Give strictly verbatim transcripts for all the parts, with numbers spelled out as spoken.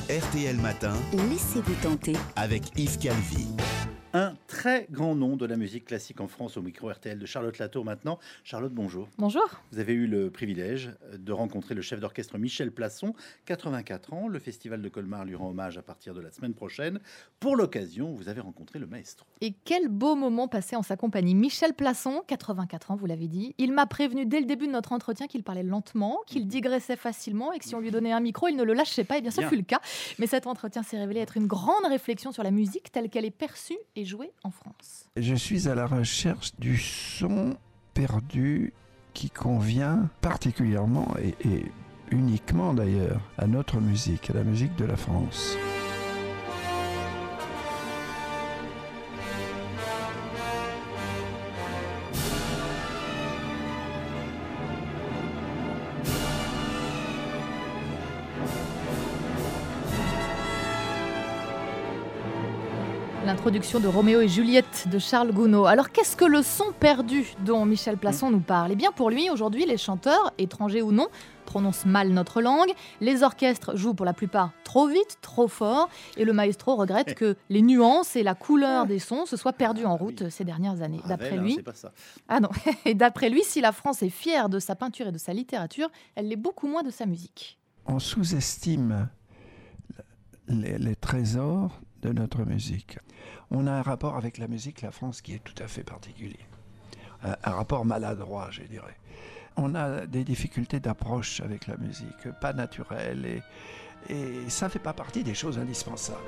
R T L Matin, Laissez-vous tenter avec Yves Calvi. Un très grand nom de la musique classique en France au micro R T L de Charlotte Latour maintenant. Charlotte, bonjour. Bonjour. Vous avez eu le privilège de rencontrer le chef d'orchestre Michel Plasson, quatre-vingt-quatre ans. Le festival de Colmar lui rend hommage à partir de la semaine prochaine. Pour l'occasion, vous avez rencontré le maestro. Et quel beau moment passé en sa compagnie. Michel Plasson, quatre-vingt-quatre ans, vous l'avez dit. Il m'a prévenu dès le début de notre entretien qu'il parlait lentement, qu'il digressait facilement et que si on lui donnait un micro, il ne le lâchait pas. Et bien, ça Bien. fut le cas. Mais cet entretien s'est révélé être une grande réflexion sur la musique telle qu'elle est perçue et jouée en France. Je suis à la recherche du son perdu qui convient particulièrement et, et uniquement d'ailleurs à notre musique, à la musique de la France. L'introduction de Roméo et Juliette de Charles Gounod. Alors qu'est-ce que le son perdu dont Michel Plasson nous parle ? Eh bien pour lui, aujourd'hui, les chanteurs, étrangers ou non, prononcent mal notre langue, les orchestres jouent pour la plupart trop vite, trop fort, et le maestro regrette que les nuances et la couleur des sons se soient perdus en route oui. ces dernières années. Ravel, D'après hein, lui, c'est pas ça. ah non, et d'après lui, si la France est fière de sa peinture et de sa littérature, elle l'est beaucoup moins de sa musique. On sous-estime les, les trésors de notre musique. On a un rapport avec la musique, la France, qui est tout à fait particulier. Un, un rapport maladroit, je dirais. On a des difficultés d'approche avec la musique, pas naturelles, et, et ça ne fait pas partie des choses indispensables.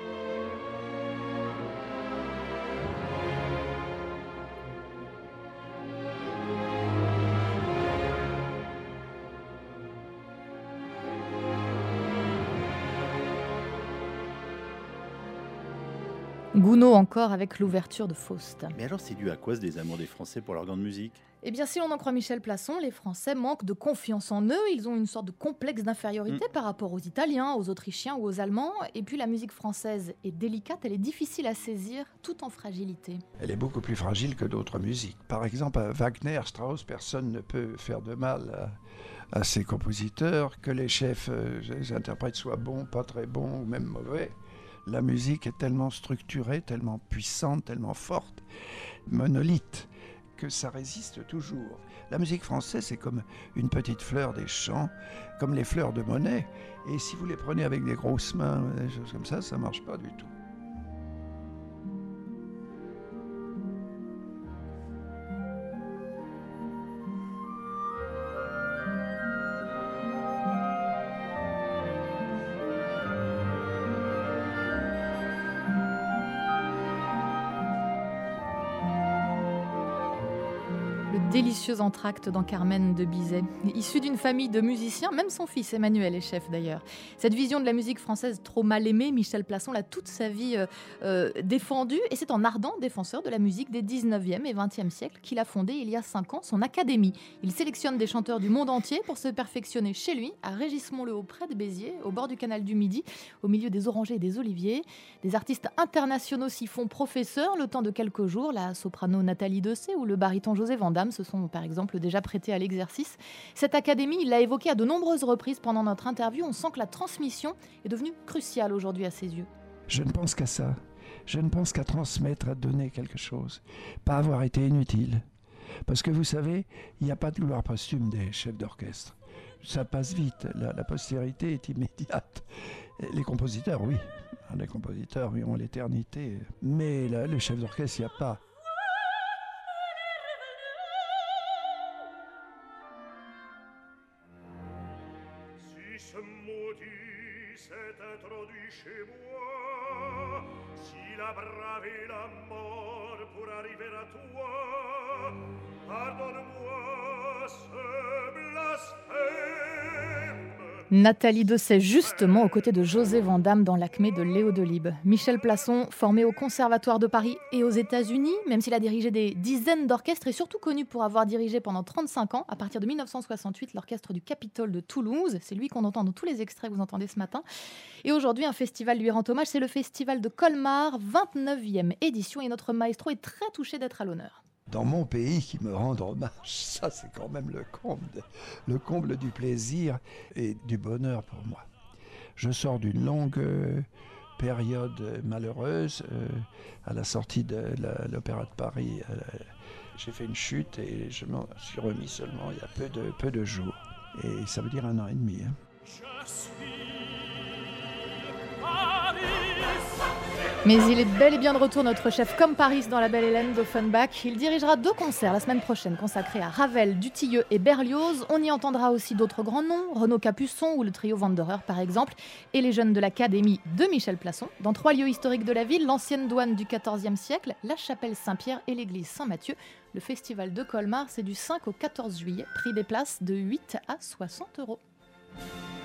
Gounod encore avec l'ouverture de Faust. Mais alors, c'est dû à quoi ce désamour des Français pour leur grande musique ? Eh bien, si l'on en croit Michel Plasson, les Français manquent de confiance en eux. Ils ont une sorte de complexe d'infériorité mmh. par rapport aux Italiens, aux Autrichiens ou aux Allemands. Et puis, la musique française est délicate, elle est difficile à saisir, tout en fragilité. Elle est beaucoup plus fragile que d'autres musiques. Par exemple, à Wagner, Strauss, personne ne peut faire de mal à, à ces compositeurs, que les chefs, euh, les interprètes soient bons, pas très bons ou même mauvais. La musique est tellement structurée, tellement puissante, tellement forte, monolithe, que ça résiste toujours. La musique française, c'est comme une petite fleur des champs, comme les fleurs de Monet. Et si vous les prenez avec des grosses mains, des choses comme ça, ça ne marche pas du tout. Délicieux entracte dans Carmen de Bizet. Issu d'une famille de musiciens, même son fils Emmanuel est chef d'ailleurs. Cette vision de la musique française trop mal aimée, Michel Plasson l'a toute sa vie euh, euh, défendue, et c'est en ardent défenseur de la musique des dix-neuvième et vingtième siècles qu'il a fondé il y a cinq ans son académie. Il sélectionne des chanteurs du monde entier pour se perfectionner chez lui, à Régis-Montlehaut près de Béziers, au bord du canal du Midi, au milieu des orangers et des oliviers. Des artistes internationaux s'y font professeurs le temps de quelques jours. La soprano Nathalie Dessay ou le baryton José Vandame se sont par exemple déjà prêtés à l'exercice. Cette académie, il l'a évoquée à de nombreuses reprises pendant notre interview. On sent que la transmission est devenue cruciale aujourd'hui à ses yeux. Je ne pense qu'à ça. Je ne pense qu'à transmettre, à donner quelque chose. Pas avoir été inutile. Parce que vous savez, il n'y a pas de gloire posthume des chefs d'orchestre. Ça passe vite. La, la postérité est immédiate. Et les compositeurs, oui. Les compositeurs, oui, ont l'éternité. Mais là, les chefs d'orchestre, il n'y a pas. Ce maudit s'est introduit chez moi, s'il a bravé la mort pour arriver à toi, pardonne-moi ce blasphème. Nathalie Dessay, justement, aux côtés de José Vandame dans l'Acmé de Léo Delibes. Michel Plasson, formé au Conservatoire de Paris et aux États-Unis, même s'il a dirigé des dizaines d'orchestres, est surtout connu pour avoir dirigé pendant trente-cinq ans, à partir de dix-neuf cent soixante-huit, l'orchestre du Capitole de Toulouse. C'est lui qu'on entend dans tous les extraits que vous entendez ce matin. Et aujourd'hui, un festival lui rend hommage, c'est le festival de Colmar, vingt-neuvième édition, et notre maestro est très touché d'être à l'honneur. Dans mon pays qui me rend hommage, ça c'est quand même le comble, le comble du plaisir et du bonheur pour moi. je sors d'une longue euh, période malheureuse. Euh, à la sortie de la, l'Opéra de Paris, euh, j'ai fait une chute et je m'en suis remis seulement il y a peu de, peu de jours. Et ça veut dire un an et demi. Hein. Mais il est bel et bien de retour, notre chef comme Paris dans La Belle Hélène d'Offenbach. Il dirigera deux concerts la semaine prochaine consacrés à Ravel, Dutilleux et Berlioz. On y entendra aussi d'autres grands noms, Renaud Capuçon ou le trio Wanderer par exemple, et les jeunes de l'Académie de Michel Plasson. Dans trois lieux historiques de la ville, l'ancienne douane du quatorzième siècle, la chapelle Saint-Pierre et l'église Saint-Mathieu. Le festival de Colmar, c'est du cinq au quatorze juillet. Prix des places de huit à soixante euros.